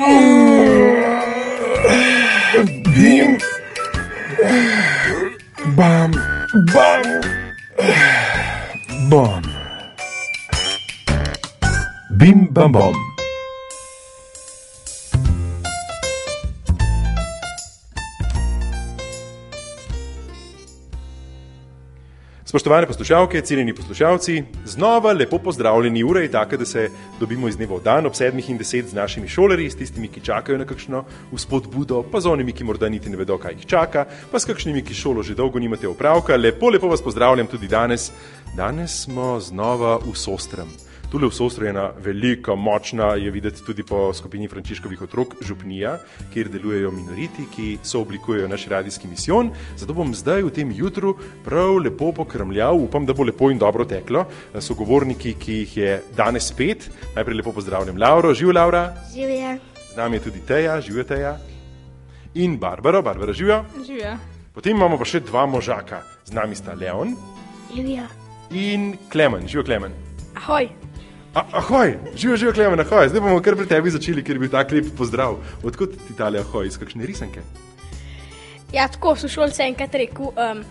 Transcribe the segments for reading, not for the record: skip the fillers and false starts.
Bim, bam, bam, bom. Bim, bam, bom. Spoštovane poslušalke, cenjeni poslušalci, znova lepo pozdravljeni. Ura je taka, da se dobimo iz dneva v dan ob 7:10 z našimi šolarji, s tistimi, ki čakajo na kakšno vzpodbudo, pa z onimi, ki morda niti ne vedo, kaj jih čaka, pa s kakšnimi, ki šolo že dolgo nimate opravka. Lepo vas pozdravljam tudi danes. Danes smo znova v Sostrem. Tule v Sostru je ena velika, močna, je videti tudi po skupini Frančiškovih otrok, župnija, kjer delujejo minoriti, ki sooblikujejo naš radijski misijon. Zato bom zdaj v tem jutru prav lepo pokrmljal, upam, da bo lepo in dobro teklo, sogovorniki, ki jih je danes 5. Najprej lepo pozdravljam Lauro. Živijo, Laura? Živjo. Z nami je tudi Teja. Živijo, Teja. In Barbara. Barbara, živijo? Živijo. Potem imamo pa še 2 možaka. Z nami sta Leon. Živjo. In Klemen. Živijo, Klemen. Ahoj. Ahoj, živijo Klemen, ahoj. Zdaj bomo kar pri tebi začeli, ker je bil tak lep pozdrav. Odkot ti tale ahoj, iz kakšne risanke? Ja, tako so šolce enkrat rekel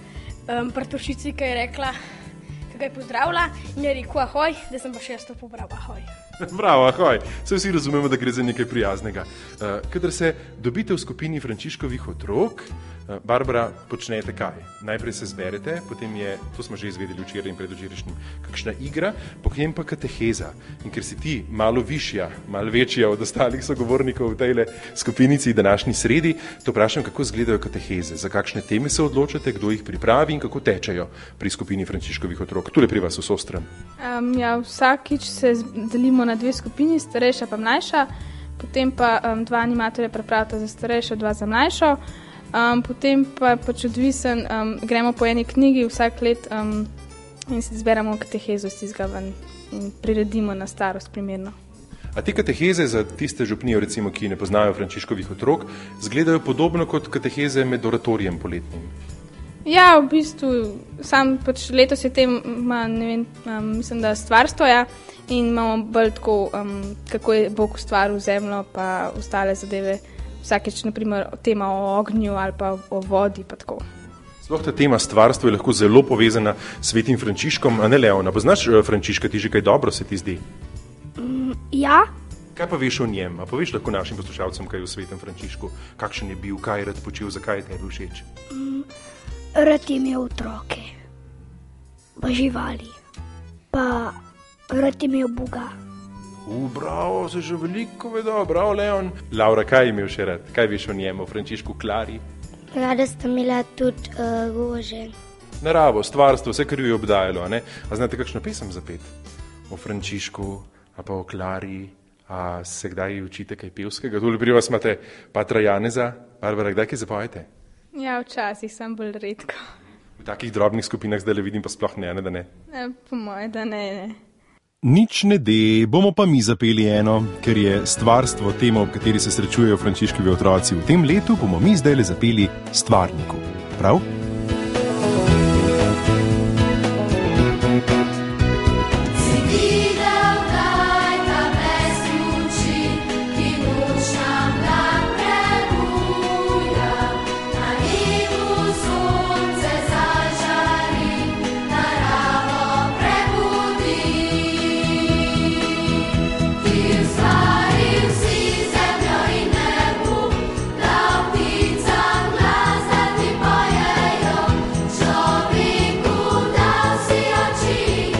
prtošici, ki je rekla, ki ga je pozdravila in je rekel ahoj, da sem pa še jaz to pobral ahoj. Bravo, ahoj. Se vsi razumemo, da gre za nekaj prijaznega. Kadar se dobite v skupini Frančiškovih otrok, Barbara, počnete kaj? Najprej se zberete, potem je, to smo že izvedeli včeraj in predvčerajšnjim, kakšna igra, potem pa kateheza. In ker si ti malo višja, malo večja od ostalih sogovornikov v tejle skupinici današnji sredi, to vprašam, kako izgledajo kateheze, za kakšne teme se odločate, kdo jih pripravi in kako tečejo pri skupini Frančiškovih otrok, tule pri vas v Sostrem. Ja, vsakič se delimo na 2 skupini, starejša pa mlajša, potem pa 2 animatorja pripravita za starejšo, 2 za mlajšo. Potem pa pač odvisen, gremo po eni knjigi vsak let in se zberamo katehezo iz tistega ven in priredimo na starost primerno. A te kateheze za tiste župnijo, recimo, ki ne poznajo Frančiškovih otrok, izgledajo podobno kot kateheze med oratorijem poletnim? Ja, v bistvu, sam pač letos je tema, ne vem, mislim, da stvarstvo je in imamo bolj tako, kako je Bog ustvaril zemljo pa ostale zadeve. Vsakeč, naprimer, tema o ognju ali pa o vodi, pa tako. Sploh ta tema stvarstva je lahko zelo povezana s svetim Frančiškom, a ne Leona. Poznaš Frančiška, ti že kaj dobro se ti zdi? Ja. Kaj pa veš o njem? A poveš lahko našim poslušalcem kaj o svetem Frančišku? Kakšen je bil, kaj je rad počel, zakaj je tebi všeč? Rad je imel otroke, pa živali, pa rad je imel Boga. Bravo, se že veliko vedo, bravo, Leon. Laura, kaj je imel še rad? Kaj veš o njem, o Frančišku Klari? Rada sta imela tudi rože. Naravo, stvarstvo, vse, kar jo je obdajalo, a ne? A znate kakšno pesem zapet? O Frančišku, a pa o Klari, a se kdaj učite kaj pevskega? Tule pri vas imate patra Janeza. Barbara, kdaj kaj zapojete? Ja, včasih sem bolj redko. V takih drobnih skupinah zdaj le vidim, pa sploh ne, da ne? Po moje, da ne. Nič ne de, bomo pa mi zapeli eno, ker je stvarstvo tema, ob kateri se srečujejo Frančiškovi otroci. V tem letu bomo mi zdaj le zapeli Stvarniku. Prav? Pojejo, človeku dal si oči.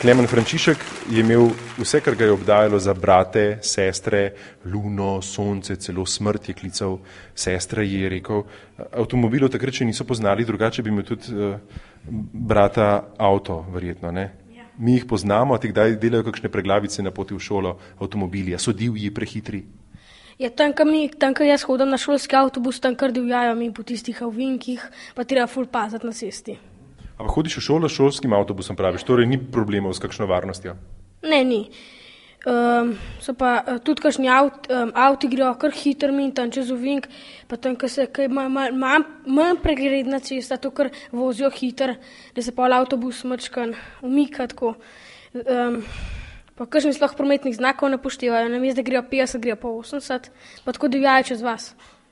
Klemen Frančišek je imel vse, kar ga je obdajalo za brate, sestre, luno, sonce, celo smrt je klical, sestra ji je rekel. Avtomobilov takrat še niso poznali, drugače bi imel tudi brata avto, verjetno, ne? Ja. Mi jih poznamo, a ti kdaj delajo kakšne preglavice na poti v šolo, avtomobili, a so divji, prehitri? Ja, tam, kar jaz hodim na šolski avtobus, tam kar divjajo mi po tistih ovinkih, pa treba ful paziti na cesti. Ampak hodiš v šolo s šolskim avtobusom, praviš, torej ni problemov s kakšno varnostjo? Ne, ni. So pa tudi kakšni avti grejo kar hitro min tam čez ovink, pa tam, ko je manj pregledna cesta, to kar vozijo hitro, da se pol avtobus mrčkan umika tako. Pa kakšni sploh prometnih znakov ne poštevajo, namesto da grejo 50, grejo pa 80, pa tako divjajo čez vas.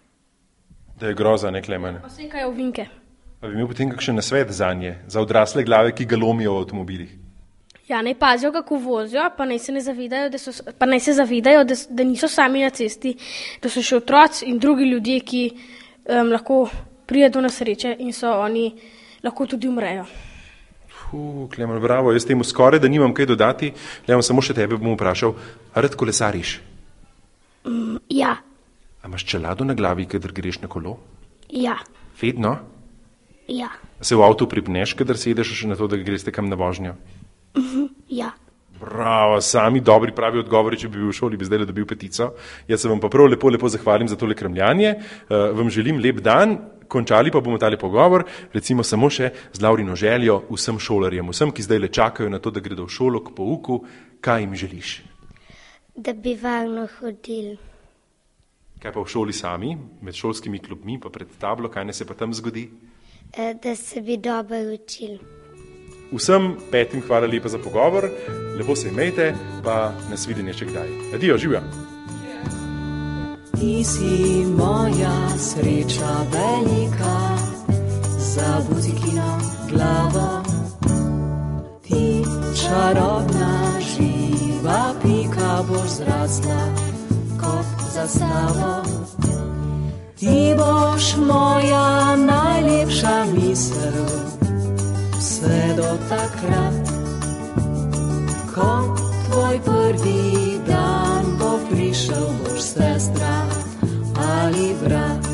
Da je groza, ne, Klemen? Pa sekajo ovinke. Pa bi imel potem kakšen nasvet zanje, za odrasle glave, ki ga lomijo v avtomobilih? Ja, naj pazijo, kako vozijo, pa naj se zavedajo, da niso sami na cesti, da so še otroci in drugi ljudje, ki lahko pride do nesreče in so oni lahko tudi umrejo. Klemen, bravo, jaz temu skoraj, da nimam kaj dodati, Klemen, samo še tebe bom vprašal, a rad kolesariš? Ja. A imaš čelado na glavi, kadar greš na kolo? Ja. Vedno? Ja. Se v avtu pripneš, kadar sedeš še na to, da greste kam na vožnjo? Ja. Bravo, sami dobri pravi odgovori, če bi bil v šoli, bi zdaj dobil petico. Jaz se vam pa prav lepo zahvalim za tole kremljanje. Vam želim lep dan, končali pa bomo tale pogovor, recimo samo še z Laurino željo vsem šolarjem, vsem, ki zdaj le čakajo na to, da gredo v šolo k pouku, kaj jim želiš? Da bi varno hodili. Kaj pa v šoli sami, med šolskimi klubmi, pa pred tablo, kaj ne se pa tam zgodi? Da se bi dobro učili. Vsem petim hvala lepa za pogovor, lepo se imejte, pa nas videnje še kdaj. Adijo, živja! Ti si moja sreča velika, za buzikino glavo. Ti čarobna živa pika boš zrasla kot zastavo. Ti boš moja najlepša misel, vse do takrat, ko tvoj prvi dan bo prišel, boš sestra ali brat.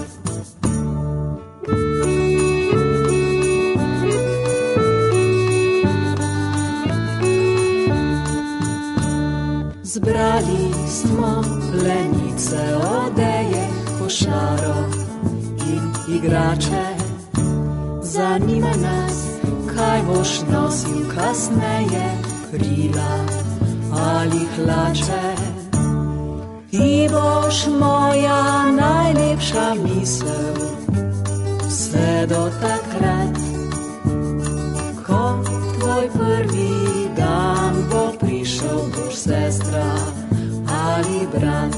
Zbrali smo plenice, odeje, košaro in igrače. Zanima nas, kaj boš nosil kasneje, krila ali hlače. Ti boš moja najlepša misel, vse do takrat, ko tvoj prvi dan bo prišel, boš sestra ali brat.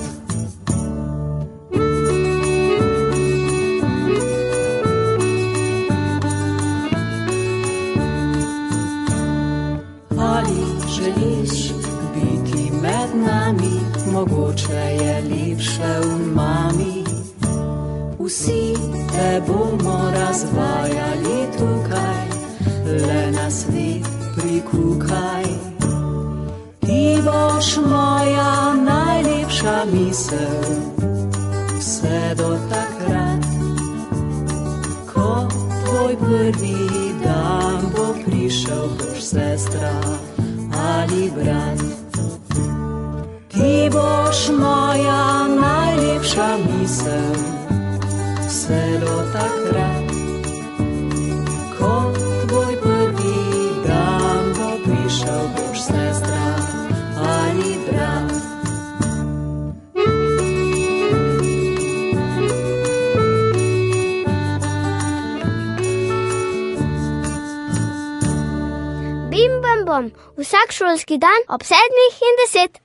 Mogoče je lepše v mami, vsi te bomo razvajali tukaj, le na svet prikukaj. Ti boš moja najlepša misel, vse do takrat, ko tvoj prvi dan bo prišel, boš sestra ali brat. Ti boš moja najlepša misel, vse do takrat, ko tvoj prvi dan bo prišel, boš sestra ali brat. Bim bam bom, vsak šolski dan ob 7:10.